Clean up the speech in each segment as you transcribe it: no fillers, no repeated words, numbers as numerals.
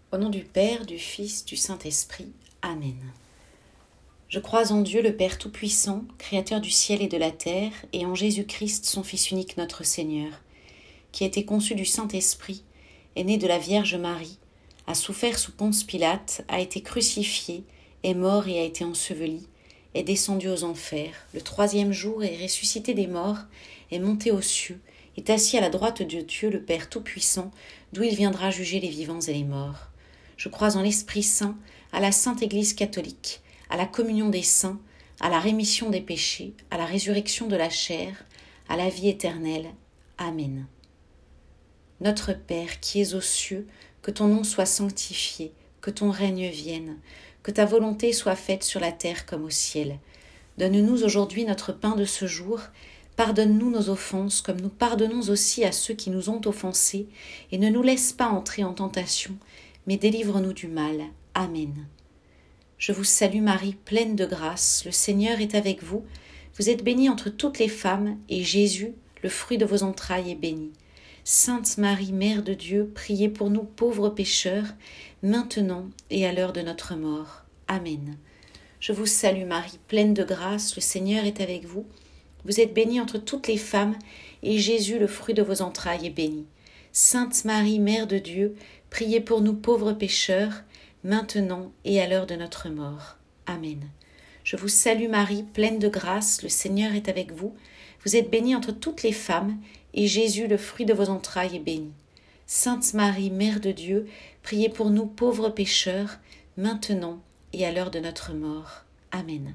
Au nom du Père, du Fils, du Saint-Esprit. Amen. Je crois en Dieu le Père Tout-Puissant, Créateur du ciel et de la terre, et en Jésus-Christ, son Fils unique, notre Seigneur, qui a été conçu du Saint-Esprit, est né de la Vierge Marie, a souffert sous Ponce Pilate, a été crucifié, est mort et a été enseveli, est descendu aux enfers, le troisième jour est ressuscité des morts, est monté aux cieux, est assis à la droite de Dieu le Père Tout-Puissant, d'où il viendra juger les vivants et les morts. Je crois en l'Esprit Saint, à la Sainte Église catholique, à la communion des saints, à la rémission des péchés, à la résurrection de la chair, à la vie éternelle. Amen. Notre Père qui es aux cieux, que ton nom soit sanctifié, que ton règne vienne, que ta volonté soit faite sur la terre comme au ciel. Donne-nous aujourd'hui notre pain de ce jour. Pardonne-nous nos offenses, comme nous pardonnons aussi à ceux qui nous ont offensés, et ne nous laisse pas entrer en tentation, mais délivre-nous du mal. Amen. Je vous salue Marie, pleine de grâce, le Seigneur est avec vous. Vous êtes bénie entre toutes les femmes, et Jésus, le fruit de vos entrailles, est béni. Sainte Marie, Mère de Dieu, priez pour nous pauvres pécheurs, maintenant et à l'heure de notre mort. Amen. Je vous salue Marie, pleine de grâce, le Seigneur est avec vous. Vous êtes bénie entre toutes les femmes, et Jésus, le fruit de vos entrailles, est béni. Sainte Marie, Mère de Dieu, priez pour nous pauvres pécheurs, maintenant et à l'heure de notre mort. Amen. Je vous salue Marie, pleine de grâce, le Seigneur est avec vous. Vous êtes bénie entre toutes les femmes, et Jésus, le fruit de vos entrailles, est béni. Sainte Marie, Mère de Dieu, priez pour nous pauvres pécheurs, maintenant et à l'heure de notre mort. Amen.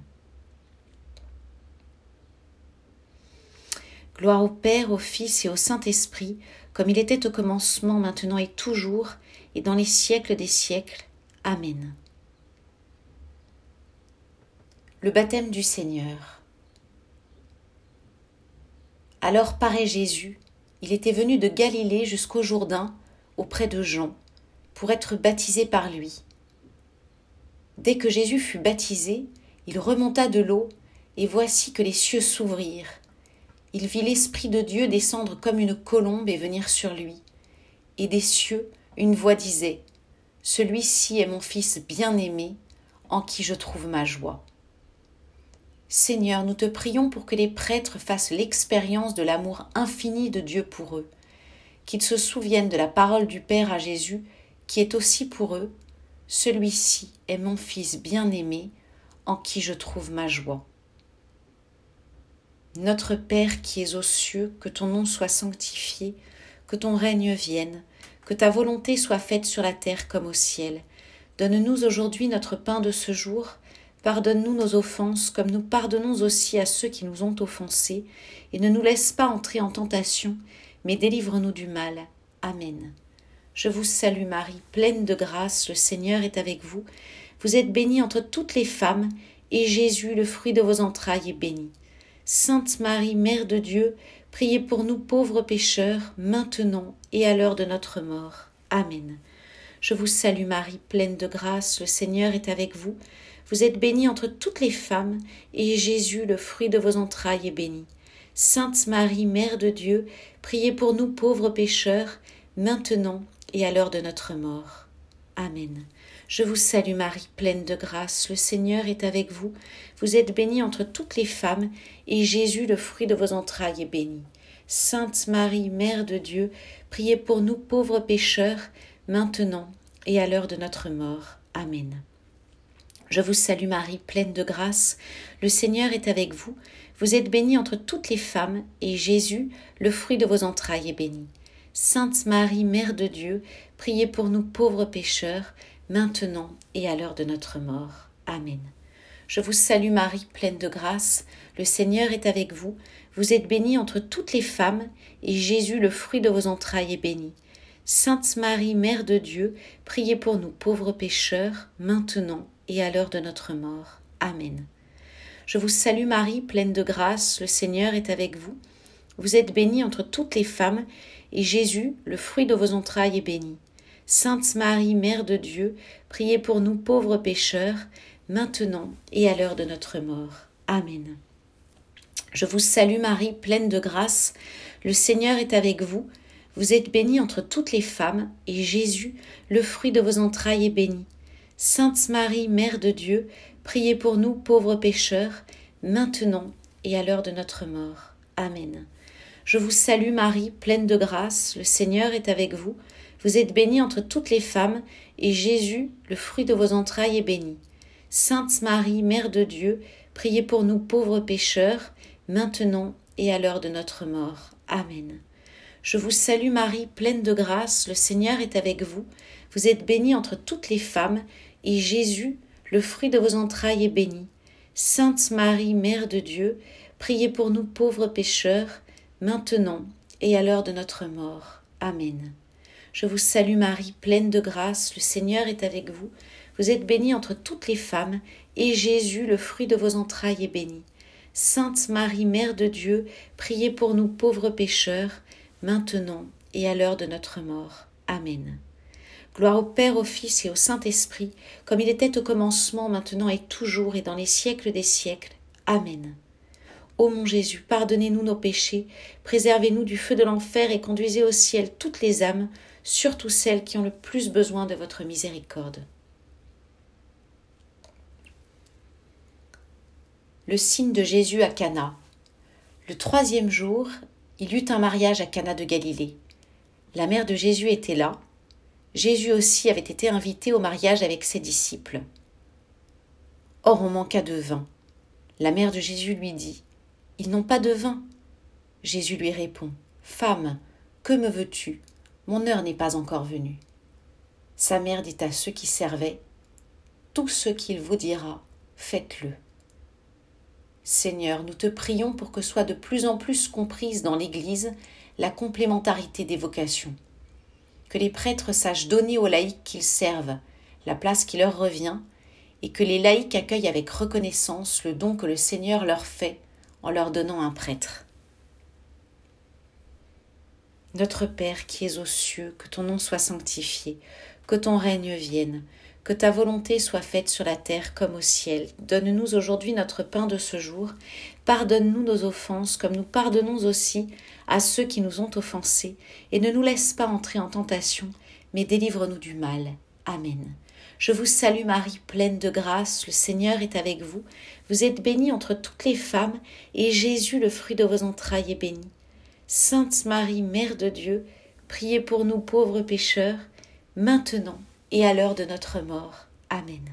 Gloire au Père, au Fils et au Saint-Esprit, comme il était au commencement, maintenant et toujours, et dans les siècles des siècles. Amen. Le baptême du Seigneur. Alors paraît Jésus, il était venu de Galilée jusqu'au Jourdain, auprès de Jean, pour être baptisé par lui. Dès que Jésus fut baptisé, il remonta de l'eau, et voici que les cieux s'ouvrirent. Il vit l'Esprit de Dieu descendre comme une colombe et venir sur lui. Et des cieux, une voix disait : « Celui-ci est mon Fils bien-aimé, en qui je trouve ma joie. » Seigneur, nous te prions pour que les prêtres fassent l'expérience de l'amour infini de Dieu pour eux, qu'ils se souviennent de la parole du Père à Jésus, qui est aussi pour eux : « Celui-ci est mon Fils bien-aimé, en qui je trouve ma joie. » Notre Père qui es aux cieux, que ton nom soit sanctifié, que ton règne vienne, que ta volonté soit faite sur la terre comme au ciel. Donne-nous aujourd'hui notre pain de ce jour. Pardonne-nous nos offenses, comme nous pardonnons aussi à ceux qui nous ont offensés, et ne nous laisse pas entrer en tentation, mais délivre-nous du mal. Amen. Je vous salue Marie, pleine de grâce, le Seigneur est avec vous. Vous êtes bénie entre toutes les femmes, et Jésus, le fruit de vos entrailles, est béni. Sainte Marie, Mère de Dieu, priez pour nous pauvres pécheurs, maintenant et à l'heure de notre mort. Amen. Je vous salue Marie, pleine de grâce, le Seigneur est avec vous. Vous êtes bénie entre toutes les femmes, et Jésus, le fruit de vos entrailles, est béni. Sainte Marie, Mère de Dieu, priez pour nous pauvres pécheurs, maintenant et à l'heure de notre mort. Amen. Je vous salue Marie, pleine de grâce, le Seigneur est avec vous. Vous êtes bénie entre toutes les femmes, et Jésus, le fruit de vos entrailles, est béni. Sainte Marie, Mère de Dieu, priez pour nous pauvres pécheurs, maintenant et à l'heure de notre mort. Amen. Je vous salue Marie, pleine de grâce, le Seigneur est avec vous. Vous êtes bénie entre toutes les femmes, et Jésus, le fruit de vos entrailles, est béni. Sainte Marie, Mère de Dieu, priez pour nous pauvres pécheurs, maintenant et à l'heure de notre mort. Amen. Je vous salue Marie, pleine de grâce, le Seigneur est avec vous. Vous êtes bénie entre toutes les femmes, et Jésus, le fruit de vos entrailles, est béni. Sainte Marie, Mère de Dieu, priez pour nous pauvres pécheurs, maintenant et à l'heure de notre mort. Amen. Je vous salue Marie, pleine de grâce, le Seigneur est avec vous. Vous êtes bénie entre toutes les femmes, et Jésus, le fruit de vos entrailles, est béni. Sainte Marie, Mère de Dieu, priez pour nous pauvres pécheurs, maintenant et à l'heure de notre mort. Amen. Je vous salue Marie, pleine de grâce, le Seigneur est avec vous. Vous êtes bénie entre toutes les femmes, et Jésus, le fruit de vos entrailles, est béni. Sainte Marie, Mère de Dieu, priez pour nous pauvres pécheurs, maintenant et à l'heure de notre mort. Amen. Je vous salue Marie, pleine de grâce, le Seigneur est avec vous. Vous êtes bénie entre toutes les femmes, et Jésus, le fruit de vos entrailles, est béni. Sainte Marie, Mère de Dieu, priez pour nous pauvres pécheurs, maintenant et à l'heure de notre mort. Amen. Je vous salue Marie, pleine de grâce, le Seigneur est avec vous. Vous êtes bénie entre toutes les femmes, et Jésus, le fruit de vos entrailles, est béni. Sainte Marie, Mère de Dieu, priez pour nous pauvres pécheurs, maintenant et à l'heure de notre mort. Amen. Je vous salue Marie, pleine de grâce, le Seigneur est avec vous. Vous êtes bénie entre toutes les femmes, et Jésus, le fruit de vos entrailles, est béni. Sainte Marie, Mère de Dieu, priez pour nous pauvres pécheurs, maintenant et à l'heure de notre mort. Amen. Gloire au Père, au Fils et au Saint-Esprit, comme il était au commencement, maintenant et toujours, et dans les siècles des siècles. Amen. Ô mon Jésus, pardonnez-nous nos péchés, préservez-nous du feu de l'enfer et conduisez au ciel toutes les âmes, surtout celles qui ont le plus besoin de votre miséricorde. Le signe de Jésus à Cana. Le 3e jour, il eut un mariage à Cana de Galilée. La mère de Jésus était là. Jésus aussi avait été invité au mariage avec ses disciples. Or on manqua de vin. La mère de Jésus lui dit : « Ils n'ont pas de vin. » Jésus lui répond : « Femme, que me veux-tu ? Mon heure n'est pas encore venue. » Sa mère dit à ceux qui servaient : « Tout ce qu'il vous dira, faites-le. » Seigneur, nous te prions pour que soit de plus en plus comprise dans l'Église la complémentarité des vocations. Que les prêtres sachent donner aux laïcs qu'ils servent la place qui leur revient, et que les laïcs accueillent avec reconnaissance le don que le Seigneur leur fait en leur donnant un prêtre. Notre Père qui es aux cieux, que ton nom soit sanctifié, que ton règne vienne, que ta volonté soit faite sur la terre comme au ciel. Donne-nous aujourd'hui notre pain de ce jour. Pardonne-nous nos offenses comme nous pardonnons aussi à ceux qui nous ont offensés. Et ne nous laisse pas entrer en tentation, mais délivre-nous du mal. Amen. Je vous salue Marie, pleine de grâce, le Seigneur est avec vous. Vous êtes bénie entre toutes les femmes, et Jésus, le fruit de vos entrailles, est béni. Sainte Marie, Mère de Dieu, priez pour nous pauvres pécheurs, maintenant et à l'heure de notre mort. Amen.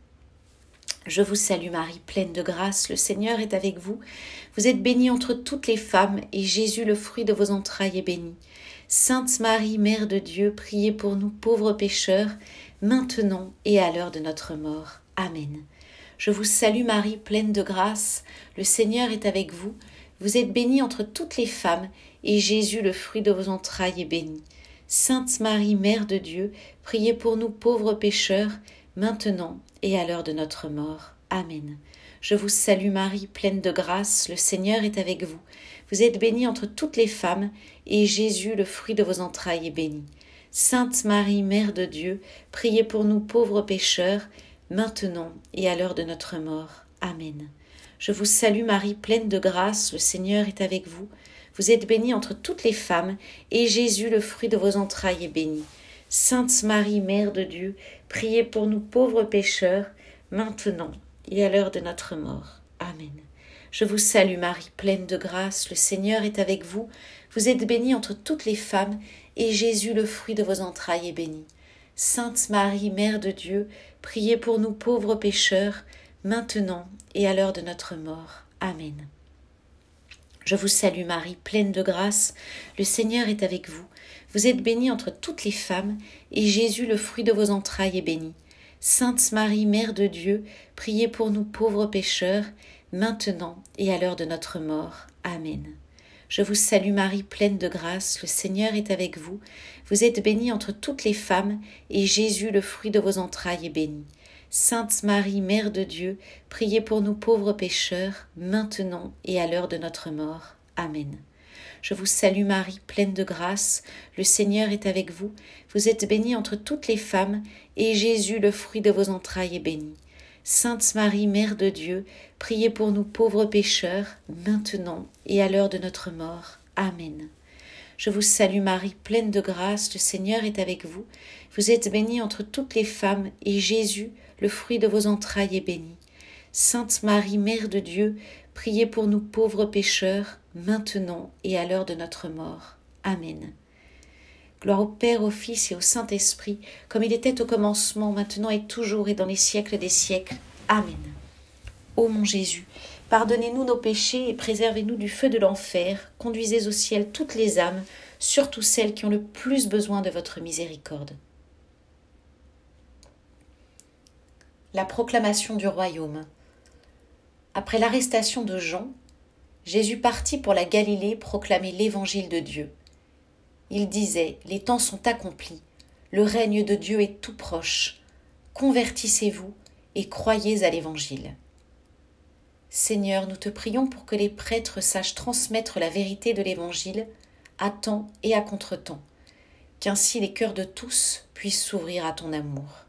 Je vous salue Marie, pleine de grâce, le Seigneur est avec vous. Vous êtes bénie entre toutes les femmes, et Jésus, le fruit de vos entrailles, est béni. Sainte Marie, Mère de Dieu, priez pour nous pauvres pécheurs, maintenant et à l'heure de notre mort. Amen. Je vous salue Marie, pleine de grâce, le Seigneur est avec vous. Vous êtes bénie entre toutes les femmes, et Jésus, le fruit de vos entrailles, est béni. Sainte Marie, Mère de Dieu, priez pour nous pauvres pécheurs, maintenant et à l'heure de notre mort. Amen. Je vous salue Marie, pleine de grâce, le Seigneur est avec vous. Vous êtes bénie entre toutes les femmes, et Jésus, le fruit de vos entrailles, est béni. Sainte Marie, Mère de Dieu, priez pour nous pauvres pécheurs, maintenant et à l'heure de notre mort. Amen. Je vous salue Marie, pleine de grâce, le Seigneur est avec vous. Vous êtes bénie entre toutes les femmes, et Jésus, le fruit de vos entrailles, est béni. Sainte Marie, Mère de Dieu, priez pour nous pauvres pécheurs, maintenant et à l'heure de notre mort. Amen. Je vous salue Marie, pleine de grâce, le Seigneur est avec vous. Vous êtes bénie entre toutes les femmes, et Jésus, le fruit de vos entrailles, est béni. Sainte Marie, Mère de Dieu, priez pour nous pauvres pécheurs, maintenant et à l'heure de notre mort. Amen. Je vous salue Marie, pleine de grâce, le Seigneur est avec vous. Vous êtes bénie entre toutes les femmes, et Jésus, le fruit de vos entrailles, est béni. Sainte Marie, Mère de Dieu, priez pour nous pauvres pécheurs, maintenant et à l'heure de notre mort. Amen. Je vous salue Marie, pleine de grâce, le Seigneur est avec vous. Vous êtes bénie entre toutes les femmes, et Jésus, le fruit de vos entrailles, est béni. Sainte Marie, Mère de Dieu, priez pour nous pauvres pécheurs, maintenant et à l'heure de notre mort. Amen. Je vous salue Marie, pleine de grâce, le Seigneur est avec vous. Vous êtes bénie entre toutes les femmes, et Jésus, le fruit de vos entrailles, est béni. Sainte Marie, Mère de Dieu, priez pour nous pauvres pécheurs, maintenant et à l'heure de notre mort. Amen. Je vous salue Marie, pleine de grâce, le Seigneur est avec vous. Vous êtes bénie entre toutes les femmes, et Jésus, le fruit de vos entrailles, est béni. Sainte Marie, Mère de Dieu, priez pour nous pauvres pécheurs, maintenant et à l'heure de notre mort. Amen. Gloire au Père, au Fils et au Saint-Esprit, comme il était au commencement, maintenant et toujours et dans les siècles des siècles. Amen. Ô mon Jésus, pardonnez-nous nos péchés et préservez-nous du feu de l'enfer. Conduisez au ciel toutes les âmes, surtout celles qui ont le plus besoin de votre miséricorde. La proclamation du royaume. Après l'arrestation de Jean, Jésus partit pour la Galilée proclamer l'évangile de Dieu. Il disait : les temps sont accomplis, le règne de Dieu est tout proche. Convertissez-vous et croyez à l'évangile. Seigneur, nous te prions pour que les prêtres sachent transmettre la vérité de l'évangile à temps et à contre-temps, qu'ainsi les cœurs de tous puissent s'ouvrir à ton amour.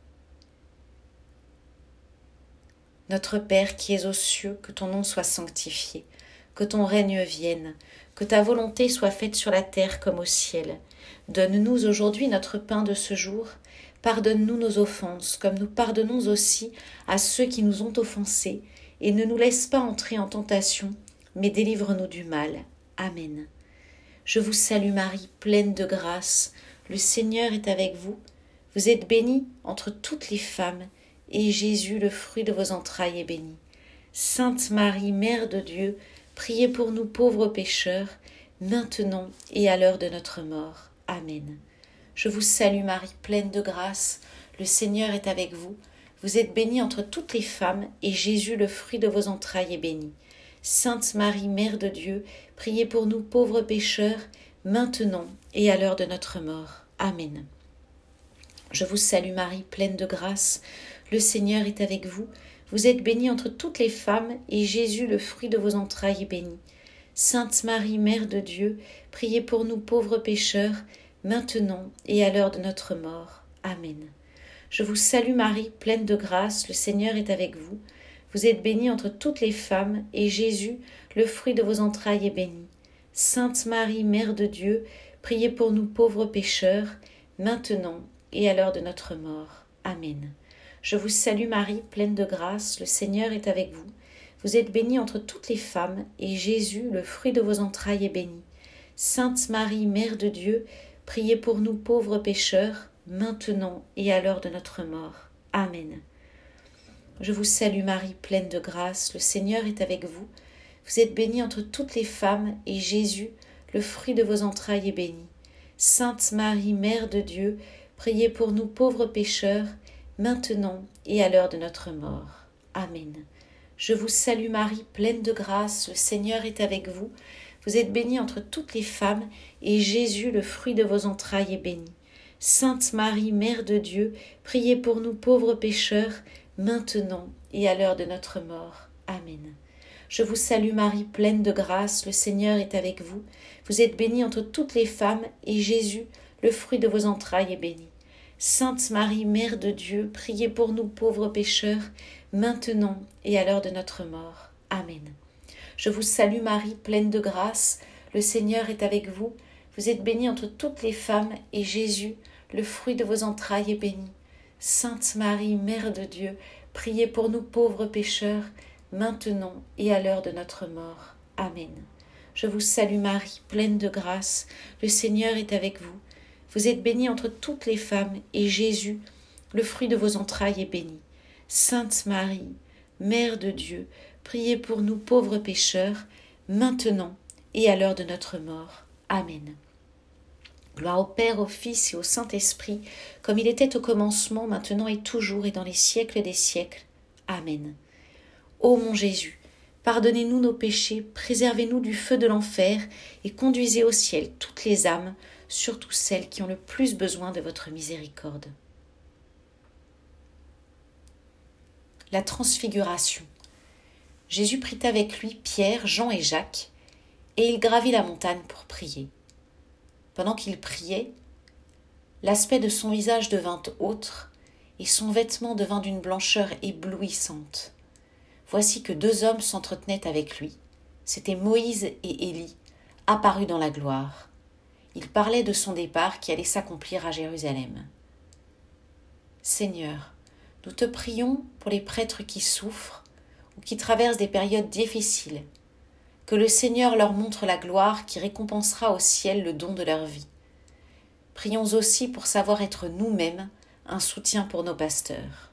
Notre Père qui es aux cieux, que ton nom soit sanctifié, que ton règne vienne, que ta volonté soit faite sur la terre comme au ciel. Donne-nous aujourd'hui notre pain de ce jour. Pardonne-nous nos offenses, comme nous pardonnons aussi à ceux qui nous ont offensés, et ne nous laisse pas entrer en tentation, mais délivre-nous du mal. Amen. Je vous salue Marie, pleine de grâce. Le Seigneur est avec vous. Vous êtes bénie entre toutes les femmes, et Jésus, le fruit de vos entrailles, est béni. Sainte Marie, Mère de Dieu, priez pour nous pauvres pécheurs, maintenant et à l'heure de notre mort. Amen. Je vous salue Marie, pleine de grâce. Le Seigneur est avec vous. Vous êtes bénie entre toutes les femmes, et Jésus, le fruit de vos entrailles, est béni. Sainte Marie, Mère de Dieu, priez pour nous pauvres pécheurs, maintenant et à l'heure de notre mort. Amen. Je vous salue Marie, pleine de grâce. Le Seigneur est avec vous. Vous êtes bénie entre toutes les femmes, et Jésus, le fruit de vos entrailles, est béni. Sainte Marie, Mère de Dieu, priez pour nous pauvres pécheurs, maintenant et à l'heure de notre mort. Amen. Je vous salue Marie, pleine de grâce, le Seigneur est avec vous. Vous êtes bénie entre toutes les femmes, et Jésus, le fruit de vos entrailles, est béni. Sainte Marie, Mère de Dieu, priez pour nous pauvres pécheurs, maintenant et à l'heure de notre mort. Amen. Je vous salue Marie, pleine de grâce, le Seigneur est avec vous. Vous êtes bénie entre toutes les femmes, et Jésus, le fruit de vos entrailles, est béni. Sainte Marie, Mère de Dieu, priez pour nous pauvres pécheurs, maintenant et à l'heure de notre mort. Amen. Je vous salue Marie, pleine de grâce, le Seigneur est avec vous. Vous êtes bénie entre toutes les femmes, et Jésus, le fruit de vos entrailles, est béni. Sainte Marie, Mère de Dieu, priez pour nous pauvres pécheurs, maintenant et à l'heure de notre mort. Amen. Je vous salue Marie, pleine de grâce, le Seigneur est avec vous. Vous êtes bénie entre toutes les femmes, et Jésus, le fruit de vos entrailles, est béni. Sainte Marie, Mère de Dieu, priez pour nous pauvres pécheurs, maintenant et à l'heure de notre mort. Amen. Je vous salue Marie, pleine de grâce, le Seigneur est avec vous. Vous êtes bénie entre toutes les femmes, et Jésus, le fruit de vos entrailles, est béni. Sainte Marie, Mère de Dieu, priez pour nous pauvres pécheurs, maintenant et à l'heure de notre mort. Amen. Je vous salue Marie, pleine de grâce, le Seigneur est avec vous. Vous êtes bénie entre toutes les femmes, et Jésus, le fruit de vos entrailles, est béni. Sainte Marie, Mère de Dieu, priez pour nous pauvres pécheurs, maintenant et à l'heure de notre mort. Amen. Je vous salue Marie, pleine de grâce, le Seigneur est avec vous. Vous êtes bénie entre toutes les femmes, et Jésus, le fruit de vos entrailles, est béni. Sainte Marie, Mère de Dieu, priez pour nous pauvres pécheurs, maintenant et à l'heure de notre mort. Amen. Gloire au Père, au Fils et au Saint-Esprit, comme il était au commencement, maintenant et toujours et dans les siècles des siècles. Amen. Ô mon Jésus, pardonnez-nous nos péchés, préservez-nous du feu de l'enfer et conduisez au ciel toutes les âmes, surtout celles qui ont le plus besoin de votre miséricorde. La transfiguration. Jésus prit avec lui Pierre, Jean et Jacques, et il gravit la montagne pour prier. Pendant qu'il priait, l'aspect de son visage devint autre, et son vêtement devint d'une blancheur éblouissante. Voici que 2 hommes s'entretenaient avec lui. C'étaient Moïse et Élie, apparus dans la gloire. Il parlait de son départ qui allait s'accomplir à Jérusalem. Seigneur, nous te prions pour les prêtres qui souffrent ou qui traversent des périodes difficiles, que le Seigneur leur montre la gloire qui récompensera au ciel le don de leur vie. Prions aussi pour savoir être nous-mêmes un soutien pour nos pasteurs.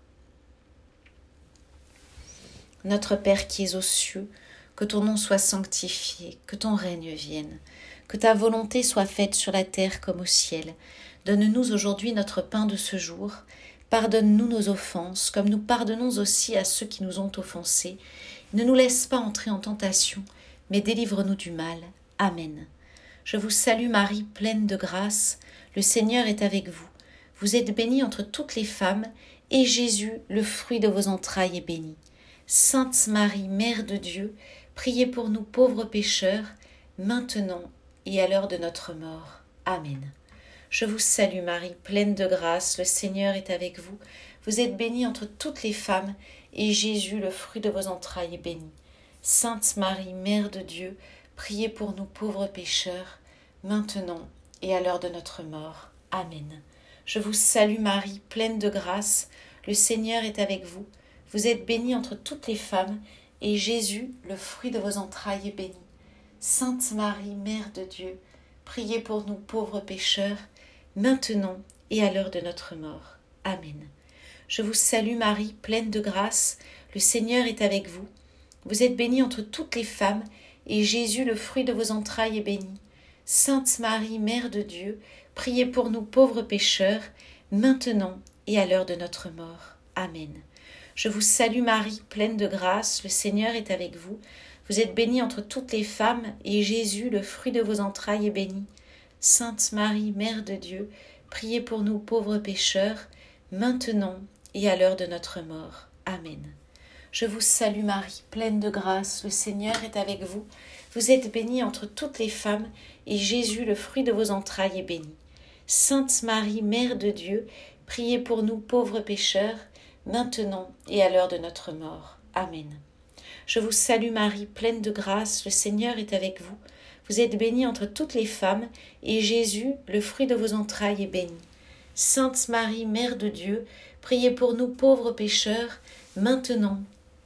Notre Père qui es aux cieux, que ton nom soit sanctifié, que ton règne vienne, que ta volonté soit faite sur la terre comme au ciel. Donne-nous aujourd'hui notre pain de ce jour. Pardonne-nous nos offenses, comme nous pardonnons aussi à ceux qui nous ont offensés. Ne nous laisse pas entrer en tentation, mais délivre-nous du mal. Amen. Je vous salue Marie, pleine de grâce. Le Seigneur est avec vous. Vous êtes bénie entre toutes les femmes, et Jésus, le fruit de vos entrailles, est béni. Sainte Marie, Mère de Dieu, priez pour nous pauvres pécheurs, maintenant et à l'heure de notre mort. Amen. Je vous salue Marie, pleine de grâce, le Seigneur est avec vous. Vous êtes bénie entre toutes les femmes, et Jésus, le fruit de vos entrailles, est béni. Sainte Marie, Mère de Dieu, priez pour nous pauvres pécheurs, maintenant et à l'heure de notre mort. Amen. Je vous salue Marie, pleine de grâce, le Seigneur est avec vous. Vous êtes bénie entre toutes les femmes, et Jésus, le fruit de vos entrailles, est béni. Sainte Marie, Mère de Dieu, priez pour nous pauvres pécheurs, maintenant et à l'heure de notre mort. Amen. Je vous salue Marie, pleine de grâce, le Seigneur est avec vous. Vous êtes bénie entre toutes les femmes, et Jésus, le fruit de vos entrailles, est béni. Sainte Marie, Mère de Dieu, priez pour nous pauvres pécheurs, maintenant et à l'heure de notre mort. Amen. Je vous salue Marie, pleine de grâce, le Seigneur est avec vous. Vous êtes bénie entre toutes les femmes, et Jésus, le fruit de vos entrailles, est béni. Sainte Marie, Mère de Dieu, priez pour nous pauvres pécheurs, maintenant et à l'heure de notre mort. Amen. Je vous salue Marie, pleine de grâce, le Seigneur est avec vous. Vous êtes bénie entre toutes les femmes, et Jésus, le fruit de vos entrailles, est béni. Sainte Marie, Mère de Dieu, priez pour nous pauvres pécheurs, maintenant et à l'heure de notre mort. Amen. Je vous salue Marie, pleine de grâce, le Seigneur est avec vous. Vous êtes bénie entre toutes les femmes, et Jésus, le fruit de vos entrailles, est béni. Sainte Marie, Mère de Dieu, priez pour nous pauvres pécheurs, maintenant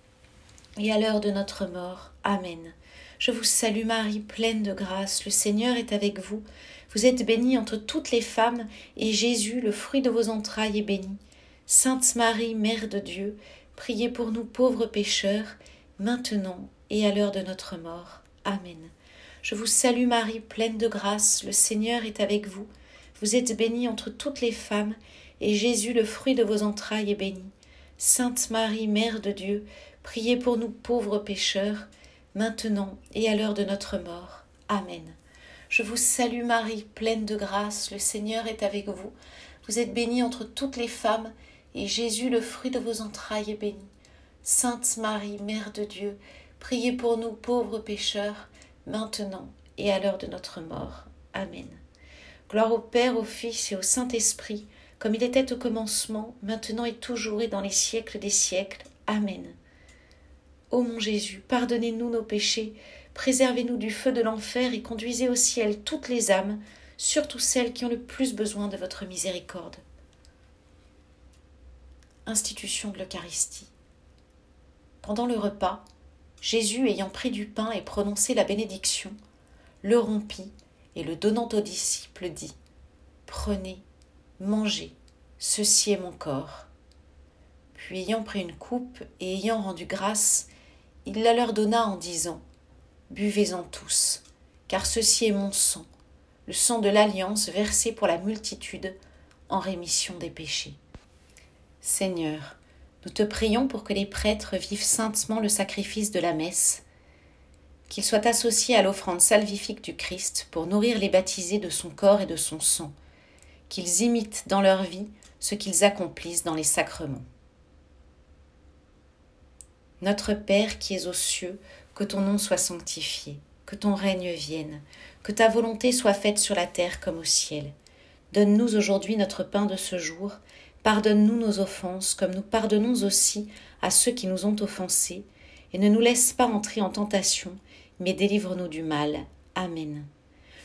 et à l'heure de notre mort. Amen. Je vous salue Marie, pleine de grâce, le Seigneur est avec vous. Vous êtes bénie entre toutes les femmes, et Jésus, le fruit de vos entrailles, est béni. Sainte Marie, Mère de Dieu, priez pour nous pauvres pécheurs, maintenant et à l'heure de notre mort. Amen. Je vous salue Marie, pleine de grâce, le Seigneur est avec vous. Vous êtes bénie entre toutes les femmes, et Jésus, le fruit de vos entrailles, est béni. Sainte Marie, Mère de Dieu, priez pour nous pauvres pécheurs, maintenant et à l'heure de notre mort. Amen. Je vous salue Marie, pleine de grâce, le Seigneur est avec vous. Vous êtes bénie entre toutes les femmes, et Jésus, le fruit de vos entrailles, est béni. Sainte Marie, Mère de Dieu, priez pour nous pauvres pécheurs, maintenant et à l'heure de notre mort. Amen. Gloire au Père, au Fils et au Saint-Esprit, comme il était au commencement, maintenant et toujours et dans les siècles des siècles. Amen. Ô mon Jésus, pardonnez-nous nos péchés, préservez-nous du feu de l'enfer et conduisez au ciel toutes les âmes, surtout celles qui ont le plus besoin de votre miséricorde. Institution de l'Eucharistie. Pendant le repas, Jésus, ayant pris du pain et prononcé la bénédiction, le rompit et le donnant aux disciples dit : « Prenez, mangez, ceci est mon corps. » Puis ayant pris une coupe et ayant rendu grâce, il la leur donna en disant : « Buvez-en tous, car ceci est mon sang, le sang de l'alliance versé pour la multitude en rémission des péchés. » Seigneur, nous te prions pour que les prêtres vivent saintement le sacrifice de la messe, qu'ils soient associés à l'offrande salvifique du Christ pour nourrir les baptisés de son corps et de son sang, qu'ils imitent dans leur vie ce qu'ils accomplissent dans les sacrements. Notre Père qui es aux cieux, que ton nom soit sanctifié, que ton règne vienne, que ta volonté soit faite sur la terre comme au ciel. Donne-nous aujourd'hui notre pain de ce jour. Pardonne-nous nos offenses, comme nous pardonnons aussi à ceux qui nous ont offensés, et ne nous laisse pas entrer en tentation, mais délivre-nous du mal. Amen.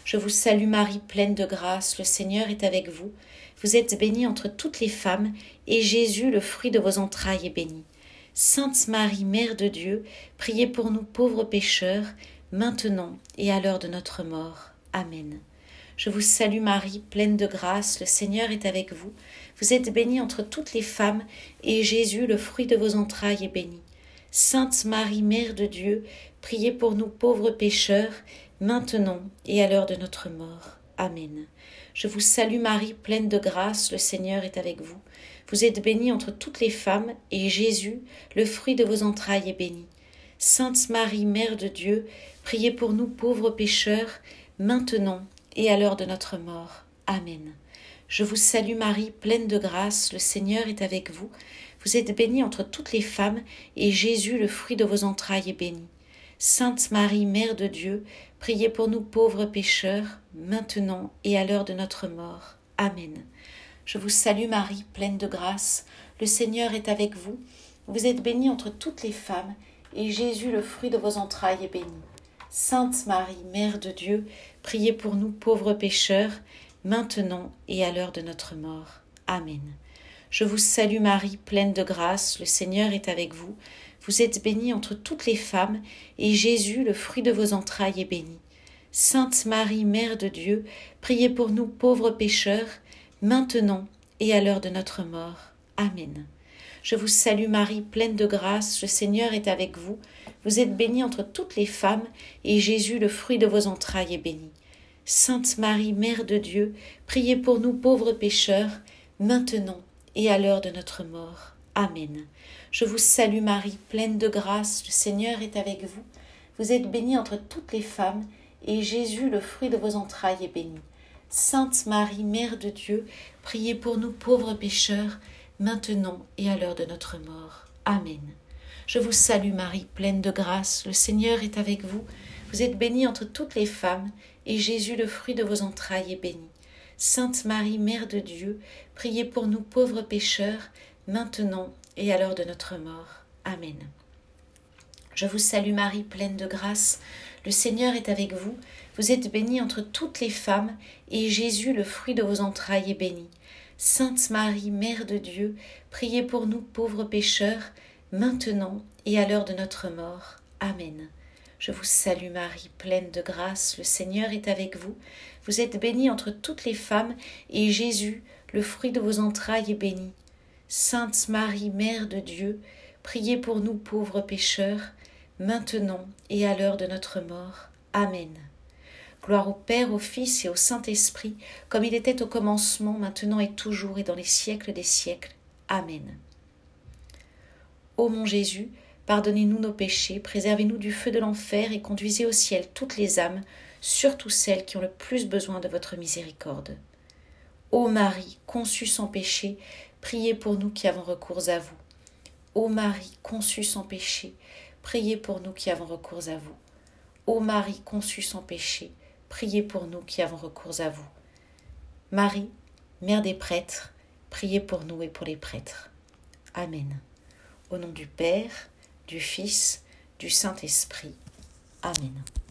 Je vous salue Marie, pleine de grâce, le Seigneur est avec vous. Vous êtes bénie entre toutes les femmes, et Jésus, le fruit de vos entrailles, est béni. Sainte Marie, Mère de Dieu, priez pour nous pauvres pécheurs, maintenant et à l'heure de notre mort. Amen. Je vous salue Marie, pleine de grâce, le Seigneur est avec vous. Vous êtes bénie entre toutes les femmes, et Jésus, le fruit de vos entrailles, est béni. Sainte Marie, Mère de Dieu, priez pour nous pauvres pécheurs, maintenant et à l'heure de notre mort. Amen. Je vous salue Marie, pleine de grâce, le Seigneur est avec vous. Vous êtes bénie entre toutes les femmes, et Jésus, le fruit de vos entrailles, est béni. Sainte Marie, Mère de Dieu, priez pour nous pauvres pécheurs, maintenant et à l'heure de notre mort. Amen. Je vous salue Marie, pleine de grâce, le Seigneur est avec vous. Vous êtes bénie entre toutes les femmes, et Jésus, le fruit de vos entrailles, est béni. Sainte Marie, Mère de Dieu, priez pour nous pauvres pécheurs, maintenant et à l'heure de notre mort. Amen. Je vous salue Marie, pleine de grâce, le Seigneur est avec vous. Vous êtes bénie entre toutes les femmes, et Jésus, le fruit de vos entrailles, est béni. Sainte Marie, Mère de Dieu, priez pour nous pauvres pécheurs, maintenant et à l'heure de notre mort. Amen. Je vous salue Marie, pleine de grâce, le Seigneur est avec vous. Vous êtes bénie entre toutes les femmes, et Jésus, le fruit de vos entrailles, est béni. Sainte Marie, Mère de Dieu, priez pour nous pauvres pécheurs, maintenant et à l'heure de notre mort. Amen. Je vous salue Marie, pleine de grâce, le Seigneur est avec vous. Vous êtes bénie entre toutes les femmes, et Jésus, le fruit de vos entrailles, est béni. Sainte Marie, Mère de Dieu, priez pour nous pauvres pécheurs, maintenant et à l'heure de notre mort. Amen. Je vous salue Marie, pleine de grâce, le Seigneur est avec vous. Vous êtes bénie entre toutes les femmes, et Jésus, le fruit de vos entrailles, est béni. Sainte Marie, Mère de Dieu, priez pour nous pauvres pécheurs, maintenant et à l'heure de notre mort. Amen. Je vous salue Marie, pleine de grâce, le Seigneur est avec vous. Vous êtes bénie entre toutes les femmes, et Jésus, le fruit de vos entrailles, est béni. Sainte Marie, Mère de Dieu, priez pour nous pauvres pécheurs, maintenant et à l'heure de notre mort. Amen. Je vous salue Marie, pleine de grâce, le Seigneur est avec vous. Vous êtes bénie entre toutes les femmes, et Jésus, le fruit de vos entrailles, est béni. Sainte Marie, Mère de Dieu, priez pour nous pauvres pécheurs, maintenant et à l'heure de notre mort. Amen. Je vous salue Marie, pleine de grâce, le Seigneur est avec vous. Vous êtes bénie entre toutes les femmes, et Jésus, le fruit de vos entrailles, est béni. Sainte Marie, Mère de Dieu, priez pour nous pauvres pécheurs, maintenant et à l'heure de notre mort. Amen. Gloire au Père, au Fils et au Saint-Esprit, comme il était au commencement, maintenant et toujours, et dans les siècles des siècles. Amen. Ô mon Jésus, pardonnez-nous nos péchés, préservez-nous du feu de l'enfer et conduisez au ciel toutes les âmes, surtout celles qui ont le plus besoin de votre miséricorde. Ô Marie, conçue sans péché, priez pour nous qui avons recours à vous. Ô Marie, conçue sans péché, priez pour nous qui avons recours à vous. Ô Marie, conçue sans péché, priez pour nous qui avons recours à vous. Marie, Mère des prêtres, priez pour nous et pour les prêtres. Amen. Au nom du Père, du Fils, du Saint-Esprit. Amen.